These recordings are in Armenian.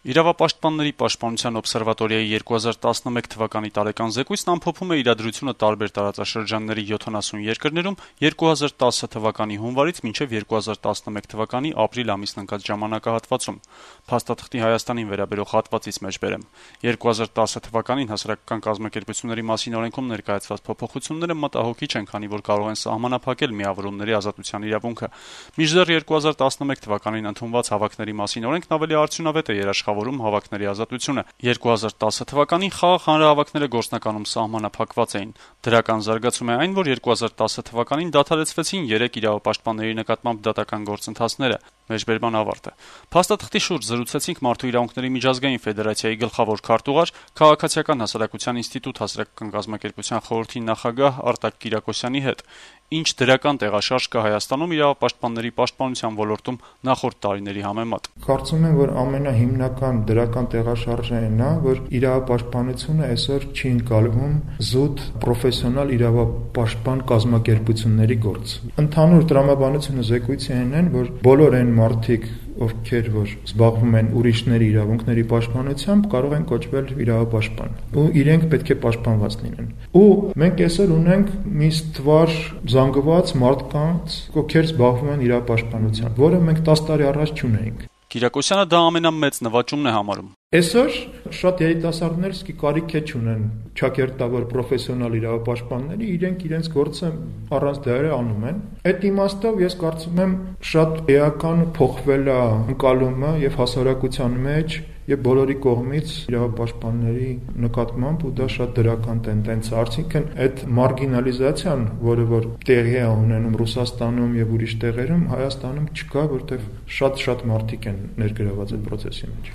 Իրավապաշտպանների պաշտպանության օբսերվատորիայի 2011 թվականի տարեկան զեկույցն ամփոփում է իրադրությունը տարբեր տարածաշրջանների 70 երկրներում 2010 թվականի հունվարից մինչև 2011 թվականի ապրիլ ամիսն ընկած ժամանակահատվածում։ Փաստաթղթի Հայաստանին վերաբերող հատվածից մեջ բերեմ. 2010 թվականին հասարակական կազմակերպությունների մասին օրենքում ներկայացված փոփոխությունները մտահոգիչ են, քանի որ կարող են սահմանափակել միավորումների ազատության իրավունքը։ Մինչդեռ 2011 թվականին ընդունված հավաքների մասին օրենքն ավելի արդյունավետ է երաշխավորում հավաքների ազատությունը։ 2010 թվականին խաղաղ հանրահավաքները գործնականում սահմանափակված էին։ Դրական զարգացում է այն, որ 2010 թվականին դադարեցվեցին 3 իրավապաշտպանների նկատմամբ դատական գործընթացները։ Մեջբերման ավարտը։ Փաստաթղթի շուրջ զրուցեցինք Մարդու իրավունքների միջազգային ֆեդերացիայի գլխավոր քարտուղար, Քաղաքացիական հասարակության ինստիտուտ հասարակական կազմակերպության խորհրդի նախագահ Արտակ Կիրակոսյանի հետ։ Ինչ դրական տեղաշարժ կա Հայաստանում իրավապաշտպանների պաշտպանության ոլորտում նախորդ տարիների համեմատ։ Կարծում եմ, որ ամենահիմնական դրական տեղաշարժը այն է, որ իրավապաշտպանությունը այսօր չի ընկալվում զուտ պրոֆեսիոնալ իրավապաշտպան կազմակերպությունների գործ։ Ընդհանուր տրամաբանությունը զեկույցի այն, որ բոլոր այն մարդիկ, ովքեր որ զբաղվում են ուրիշների իրավունքների պաշտպանությամբ, կարող են կոչվել իրավապաշտպան, ու իրենք պետք է պաշտպանված լինեն։ Ու մենք այսօր ունենք մի ստվար զանգված մարդկանց, ովքեր զբաղվում են իրավապաշտպանությամբ, որը մենք 10 տարի առաջ չունեինք։ Կիրակոսյանը դա ամենամեծ նվաճումն է համարում։ Այսօր շատ երիտասարդներ սկի կարիք է չունեն ճակերտավոր պրոֆեսիոնալ իրավապաշտպանների, իրենք իրենց գործը առանց դերը անում են։ Այդ իմաստով ես կարծում եմ շատ էական փոխվել է ընկալումը եւ հասարակության մեջ եւ բոլորի կողմից իրավապաշտպանների նկատմամբ, ու դա շատ դրական տենդենց է։ Արդյունքն այդ մարգինալիզացիան, որը որ տեղի է ունենում Ռուսաստանում եւ ուրիշ տեղերում, Հայաստանում չկա, որտեղ շատ մարդիկ են ներգրաված այդ process-ի մեջ։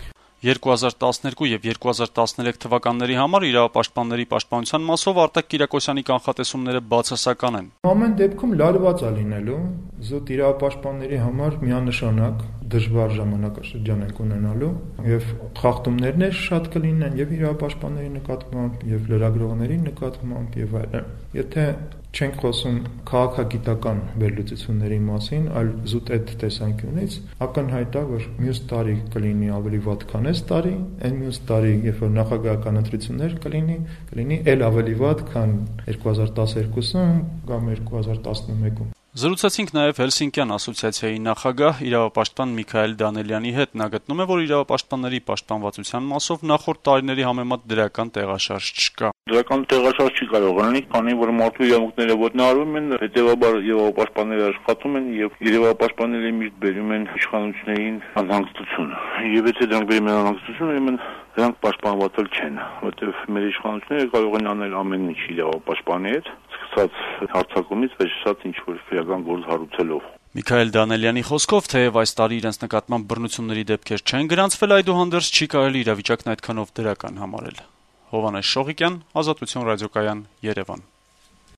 2012 եւ 2013 թվականների համար իրավապաշտպանների պաշտպանության մասով Արտակ Կիրակոսյանի կանխատեսումները բացասական են։ Ամեն դեպքում լարված է լինելու, զուտ իրավապաշտպանների համար միանշանակ դժվար ժամանակաշրջան ենք ունենալու եւ խախտումներն շատ կլինեն եւ իրավապաշտպանների նկատմամբ եւ լրագրողների նկատմամբ եւ այլն։ Եթե չենք խոսում քաղաքագիտական վերլուծությունների մասին, այլ զուտ այդ տեսանկյունից, ակնհայտ է, որ մյուս տարի կլինի ավելի վատ, քան այս տարի, այն մյուս տարի, երբ որ նախագահական ընտրություններ կլինի էլ ավելի վատ, քան 2012-ում կամ 2011-ում։ Զրուցեցինք նաև Հելսինկյան ասոցիացիայի նախագահ իրավապաշտպան Միքայել Դանելյանի հետ։ Նա գտնում է, որ իրավապաշտպանների պաշտպանվածության մասով նախորդ տարիների համեմատ դրական տեղաշարժ չկա։ Դրական տեղաշարժ չի կարող լինել, քանի որ մարդու իրավունքները ոտնահարվում են, հետևաբար իրավապաշտպանները աշխատում են եւ իրավապաշտպանները միշտ բերում են իշխանություններին անհանգստություն։ Եվ եթե դրանք բերում են անհանգստություն, դրանք պաշտպանված չեն, որտեղ մեր իշխանությունները կարող են անել ամեն ինչ իրավապաշտպանի հետ, սկսած հարձակումից վերջացած ինչ-որ քրեական գործ հարուցելով։ Միքայել Դանելյանի խոսքով, թեև այս տարի իրենց նկատմամբ բռնությունների դեպքեր չեն գրանցվել, այդուհանդերձ չի կարելի իրավիճակն այդքանով դրական համարել։ Հովհաննես Շողիկյան, Ազատություն ռադիոկայան, Երևան։